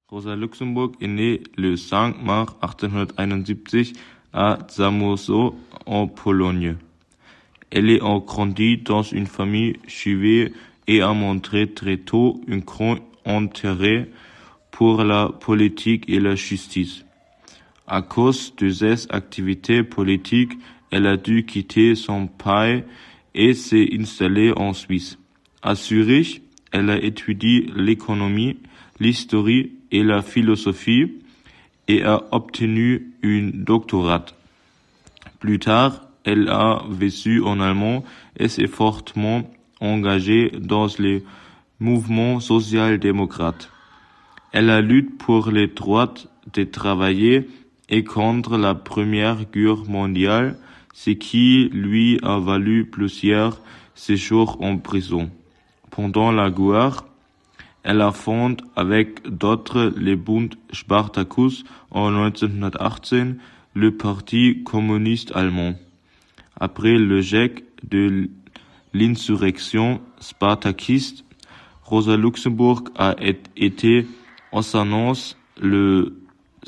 Rosa Luxemburg est née le 5 mars 1871 à Zamość en Pologne. Elle a grandi dans une famille juive et a montré très tôt un grand intérêt pour la politique et la justice. À cause de ses activités politiques, elle a dû quitter son pays et s'est installée en Suisse. À Zurich, elle a étudié l'économie, l'histoire et la philosophie et a obtenu un doctorat. Plus tard, elle a vécu en Allemagne et s'est fortement engagée dans les mouvements social-démocrates. Elle a lutté pour les droits des travailleurs et contre la Première Guerre mondiale, ce qui lui a valu plusieurs séjours en prison. Pendant la guerre, elle a fondé avec d'autres le Bund Spartacus en 1918, le Parti communiste allemand. Après l'échec de l'insurrection spartakiste, Rosa Luxemburg a été assassinée le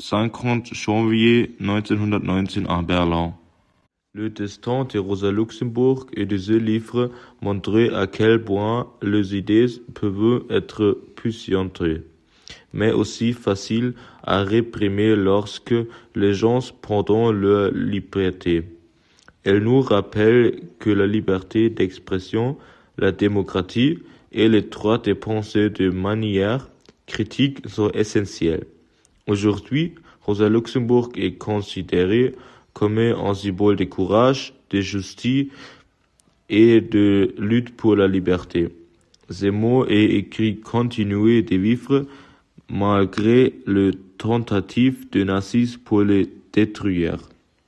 50 janvier 1919 à Berlin. Le destin de Rosa Luxemburg et de ce livre montre à quel point les idées peuvent être puissantes, mais aussi faciles à réprimer lorsque les gens prennent leur liberté. Elle nous rappelle que la liberté d'expression, la démocratie et le droit de penser de manière critique sont essentiels. Aujourd'hui, Rosa Luxemburg est considérée comme un symbole de courage, de justice et de lutte pour la liberté. Ces mots et écrits continuent de vivre malgré les tentatives des nazis pour les détruire.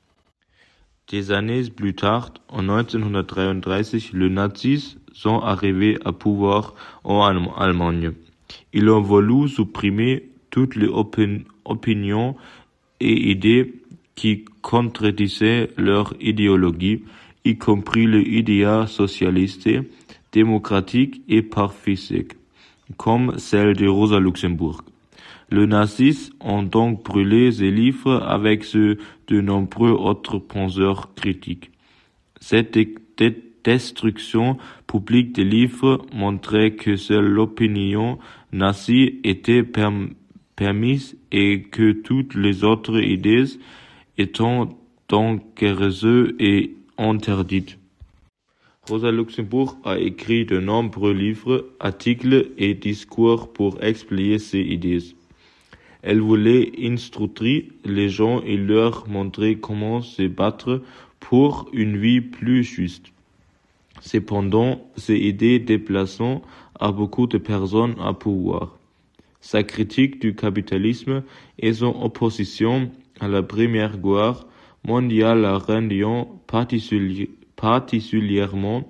Des années plus tard, en 1933, les nazis sont arrivés au pouvoir en Allemagne. Ils ont voulu supprimer toutes les opinions et idées qui contredisaient leur idéologie, y compris les idées socialistes, démocratiques et pacifistes, comme celle de Rosa Luxemburg. Les nazis ont donc brûlé ces livres avec ceux de nombreux autres penseurs critiques. Cette destruction publique des livres montrait que seule l'opinion nazie était permise et que toutes les autres idées étaient dangereuses et interdites. Rosa Luxemburg a écrit de nombreux livres, articles et discours pour expliquer ses idées. Elle voulait instruire les gens et leur montrer comment se battre pour une vie plus juste. Cependant, ces idées déplacent à beaucoup de personnes à pouvoir. Sa critique du capitalisme et son opposition à la Première Guerre mondiale la rendant particulièrement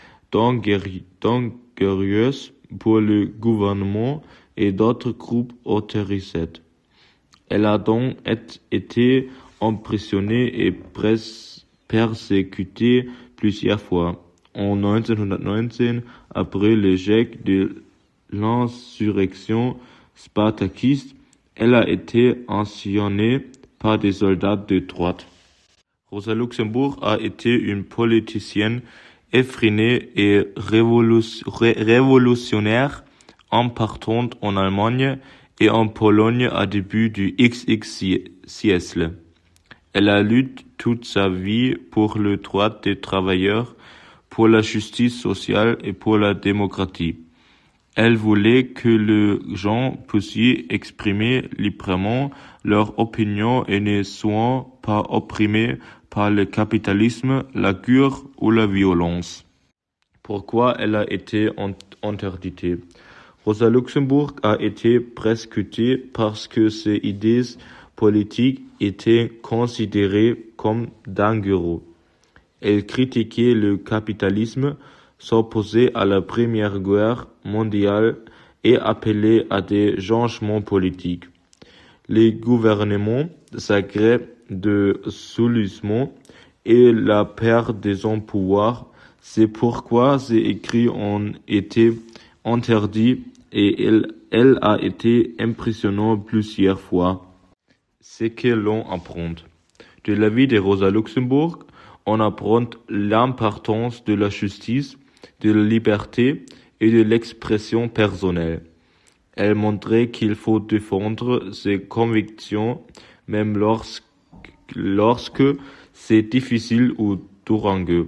dangereuse pour le gouvernement et d'autres groupes autorisés. Elle a donc été emprisonnée et persécutée plusieurs fois. En 1919, après l'échec de l'insurrection spartakiste, elle a été assassinée par des soldats de droite. Rosa Luxemburg a été une politicienne effrénée et révolutionnaire importante en Allemagne et en Pologne au début du XX siècle. Elle a lutté toute sa vie pour le droit des travailleurs, pour la justice sociale et pour la démocratie. Elle voulait que les gens puissent exprimer librement leur opinion et ne soient pas opprimés par le capitalisme, la guerre ou la violence. Pourquoi elle a été interdite? Rosa Luxemburg a été persécutée parce que ses idées politiques étaient considérées comme dangereuses. Elle critiquait le capitalisme, s'opposait à la Première Guerre mondiale et appelait à des changements politiques. Les gouvernements s'aggraient de solutions et la perte de son pouvoir. C'est pourquoi ses écrits ont été interdits et Elle a été emprisonnée plusieurs fois. Ce que l'on apprend. De la vie de Rosa Luxemburg, on apprend l'importance de la justice, de la liberté et de l'expression personnelle. Elle montrait qu'il faut défendre ses convictions même lorsque c'est difficile ou douloureux.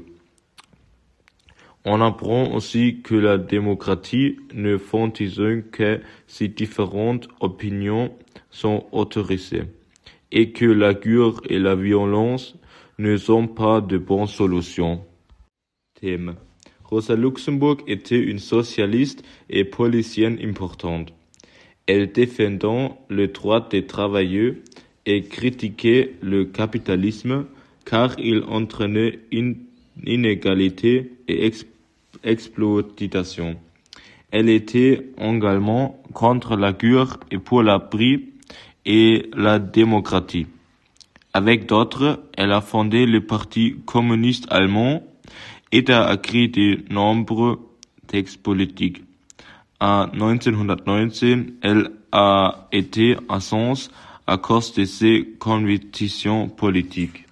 On apprend aussi que la démocratie ne fonctionne que si différentes opinions sont autorisées et que la guerre et la violence ne sont pas de bonnes solutions. Thème. Rosa Luxemburg était une socialiste et politicienne importante. Elle défendait le droit des travailleurs et critiquait le capitalisme car il entraînait inégalité et exploitation. Elle était également contre la guerre et pour la paix et la démocratie. Avec d'autres, elle a fondé le Parti communiste allemand et a écrit de nombreux textes politiques. En 1919, elle a été absente à cause de ses convictions politiques.